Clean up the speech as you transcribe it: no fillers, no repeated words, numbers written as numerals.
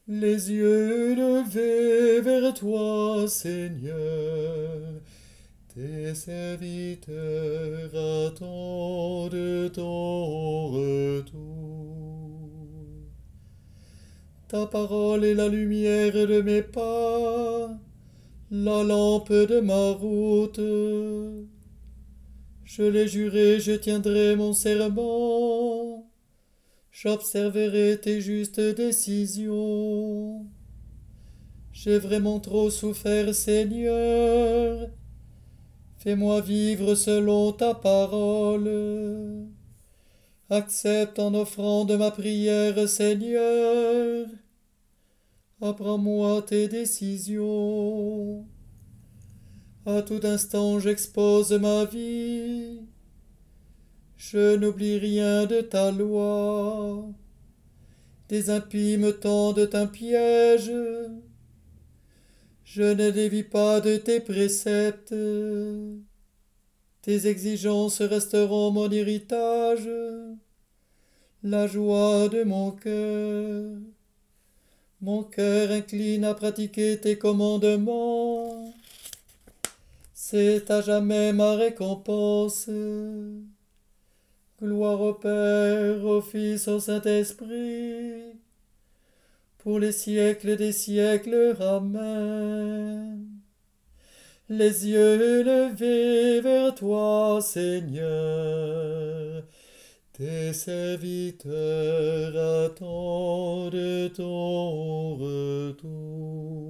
Les yeux levés vers toi, Seigneur, tes serviteurs attendent ton retour. Ta parole est la lumière de mes pas, la lampe de ma route. Je l'ai juré, je tiendrai mon serment. J'observerai tes justes décisions. J'ai vraiment trop souffert, Seigneur. Fais-moi vivre selon ta parole. Accepte en offrande ma prière, Seigneur. Apprends-moi tes décisions. À tout instant, j'expose ma vie. Je n'oublie rien de ta loi. Des impies me tendent un piège. Je ne dévie pas de tes préceptes. Tes exigences resteront mon héritage, la joie de mon cœur. Mon cœur incline à pratiquer tes commandements. C'est à jamais ma récompense. Gloire au Père, au Fils, au Saint-Esprit, pour les siècles des siècles. Amen. Les yeux levés vers toi, Seigneur, tes serviteurs attendent ton retour.